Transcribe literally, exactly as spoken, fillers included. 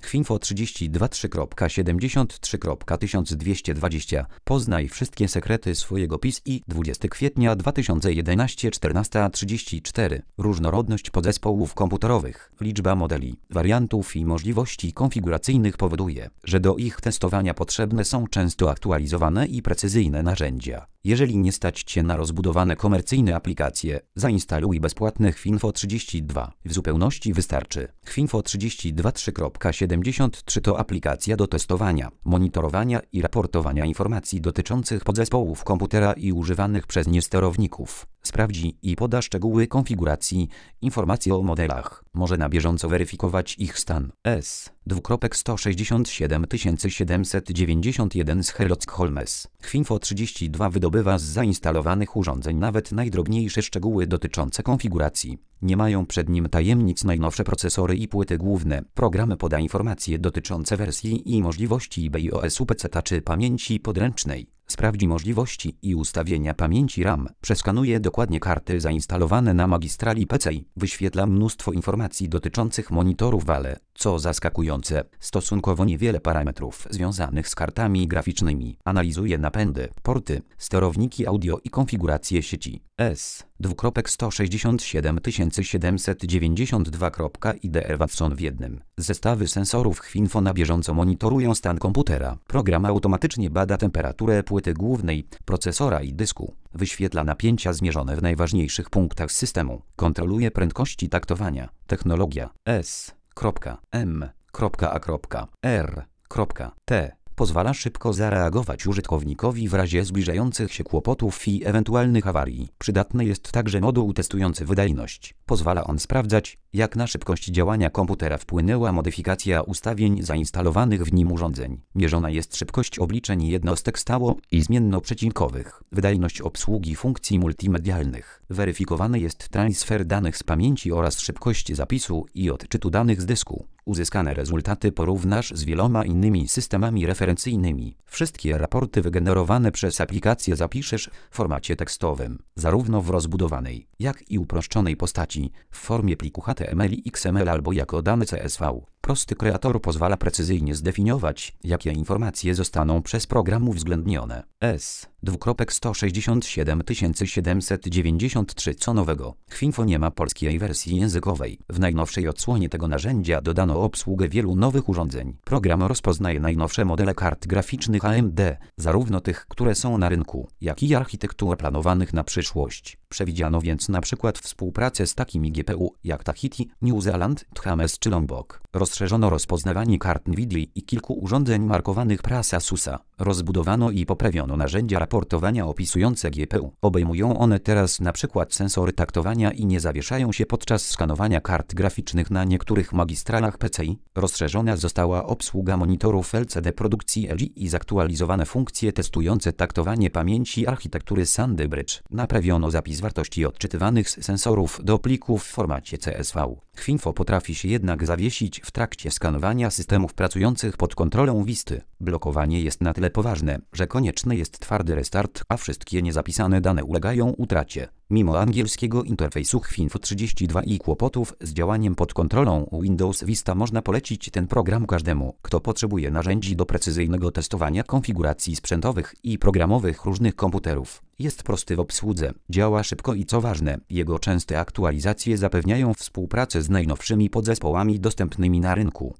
Chwinfo trzydzieści dwa trzy siedemdziesiąt trzy tysiąc dwieście dwadzieścia. Poznaj wszystkie sekrety swojego P I S I dwudziestego kwietnia dwa tysiące jedenastego czternaście trzydzieści cztery. Różnorodność podzespołów komputerowych, liczba modeli, wariantów i możliwości konfiguracyjnych powoduje, że do ich testowania potrzebne są często aktualizowane i precyzyjne narzędzia. Jeżeli nie stać Cię na rozbudowane komercyjne aplikacje, zainstaluj bezpłatne Chwinfo trzydzieści dwa. W zupełności wystarczy. Chwinfo trzydzieści dwa trzy siedemdziesiąt trzy to aplikacja do testowania, monitorowania i raportowania informacji dotyczących podzespołów komputera i używanych przez nie sterowników. Sprawdzi i poda szczegóły konfiguracji, informacje o modelach. Może na bieżąco weryfikować ich stan. S. sto sześćdziesiąt siedem siedemset dziewięćdziesiąt jeden z Sherlock Holmes. Chwinfo trzydzieści dwa wydobywa z zainstalowanych urządzeń nawet najdrobniejsze szczegóły dotyczące konfiguracji. Nie mają przed nim tajemnic najnowsze procesory i płyty główne. Programy poda informacje dotyczące wersji i możliwości BIOS-u peceta czy pamięci podręcznej. Sprawdzi możliwości i ustawienia pamięci RAM. Przeskanuje dokładnie karty zainstalowane na magistrali P C I. Wyświetla mnóstwo informacji dotyczących monitorów, ale, co zaskakujące, stosunkowo niewiele parametrów związanych z kartami graficznymi. Analizuje napędy, porty, sterowniki audio i konfigurację sieci. S. sto sześćdziesiąt siedem siedemset dziewięćdziesiąt dwa. I D E Watson w jednym. Zestawy sensorów Chwinfo na bieżąco monitorują stan komputera. Program automatycznie bada temperaturę płyty głównej, procesora i dysku. Wyświetla napięcia zmierzone w najważniejszych punktach systemu. Kontroluje prędkości taktowania. Technologia S. M. A. R. T. Pozwala szybko zareagować użytkownikowi w razie zbliżających się kłopotów i ewentualnych awarii. Przydatny jest także moduł testujący wydajność. Pozwala on sprawdzać, jak na szybkość działania komputera wpłynęła modyfikacja ustawień zainstalowanych w nim urządzeń. Mierzona jest szybkość obliczeń jednostek stało- i zmiennoprzecinkowych. Wydajność obsługi funkcji multimedialnych. Weryfikowany jest transfer danych z pamięci oraz szybkość zapisu i odczytu danych z dysku. Uzyskane rezultaty porównasz z wieloma innymi systemami referencyjnymi. Wszystkie raporty wygenerowane przez aplikację zapiszesz w formacie tekstowym, zarówno w rozbudowanej, jak i uproszczonej postaci, w formie pliku H T M L i X M L albo jako dane C S V. Prosty kreator pozwala precyzyjnie zdefiniować, jakie informacje zostaną przez program uwzględnione. S. sto sześćdziesiąt siedem siedemset dziewięćdziesiąt trzy. Co nowego? Chwinfo nie ma polskiej wersji językowej. W najnowszej odsłonie tego narzędzia dodano obsługę wielu nowych urządzeń. Program rozpoznaje najnowsze modele kart graficznych A M D, zarówno tych, które są na rynku, jak i architektur planowanych na przyszłość. Przewidziano więc na przykład współpracę z takimi G P U jak Tahiti, New Zealand, Thames czy Lombok. Rozszerzono rozpoznawanie kart Nvidia i kilku urządzeń markowanych pras Asusa. Rozbudowano i poprawiono narzędzia raportowania opisujące G P U. Obejmują one teraz na przykład sensory taktowania i nie zawieszają się podczas skanowania kart graficznych na niektórych magistralach P C I. Rozszerzona została obsługa monitorów L C D produkcji L G i zaktualizowane funkcje testujące taktowanie pamięci architektury Sandy Bridge. Naprawiono zapis wartości odczytywanych z sensorów do plików w formacie C S V. Chwinfo potrafi się jednak zawiesić w trakcie skanowania systemów pracujących pod kontrolą Visty. Blokowanie jest na tyle poważne, że konieczny jest twardy restart, a wszystkie niezapisane dane ulegają utracie. Mimo angielskiego interfejsu Chwinfo trzydzieści dwa i kłopotów z działaniem pod kontrolą Windows Vista można polecić ten program każdemu, kto potrzebuje narzędzi do precyzyjnego testowania konfiguracji sprzętowych i programowych różnych komputerów. Jest prosty w obsłudze, działa szybko i co ważne, jego częste aktualizacje zapewniają współpracę z najnowszymi podzespołami dostępnymi na rynku.